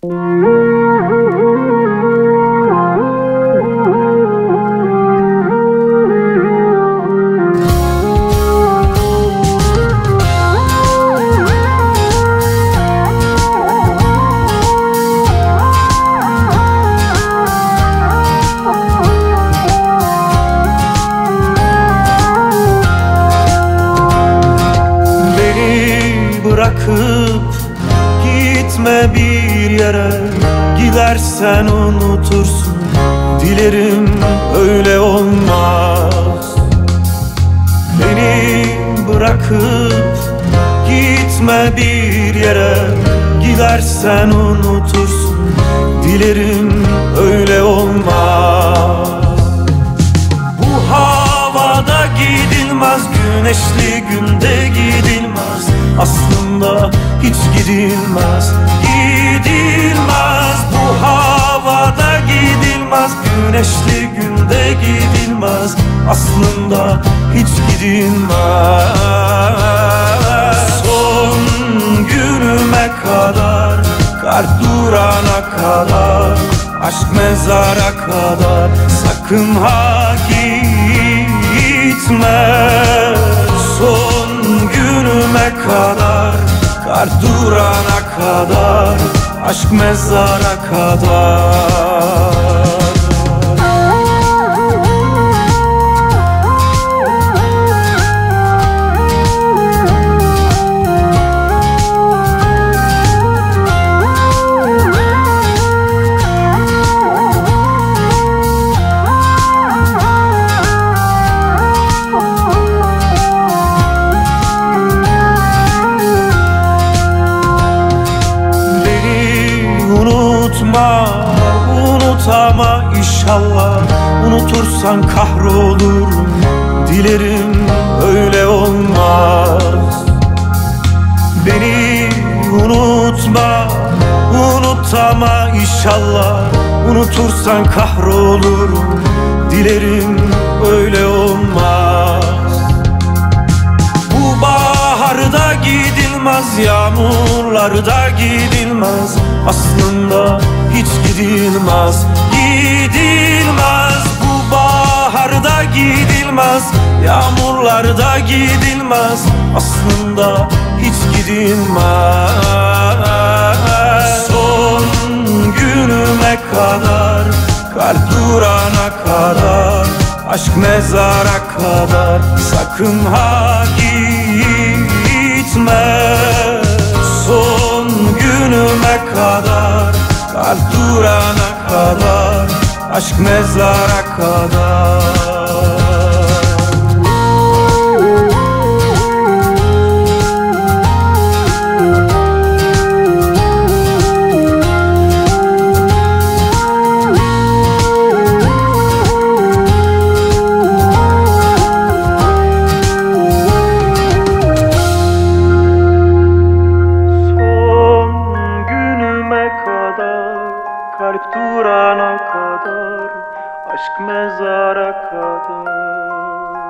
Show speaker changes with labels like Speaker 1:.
Speaker 1: Bırakıp gitme bir yere, gidersen unutursun. Dilerim öyle olmaz. Beni bırakıp gitme bir yere, gidersen unutursun. Dilerim öyle olmaz. Bu havada gidilmez, güneşli günde gidilmez. Aslında hiç gidilmez, gidilmez. Bu havada gidilmez, güneşli günde gidilmez. Aslında hiç gidilmez. Son günüme kadar, kalp durana kadar, aşk mezara kadar, sakın ha gitme. Son günüme kadar, kalp durana kadar, aşk mezara kadar. Unutama inşallah, unutursan kahrolurum. Dilerim öyle olmaz. Beni unutma, unutama inşallah, unutursan kahrolurum. Dilerim öyle olmaz. Bu baharda gidilmez, yağmurlarda gidilmez. Aslında hiç gidilmez, gidilmez. Bu baharda gidilmez, yağmurlarda gidilmez. Aslında hiç gidilmez. Son günüme kadar, kalp durana kadar, aşk mezara kadar, sakın ha gitme. Son günüme kadar, kalp durana kadar, aşk mezara kadar. Kalp durana kadar, aşk mezara kadar.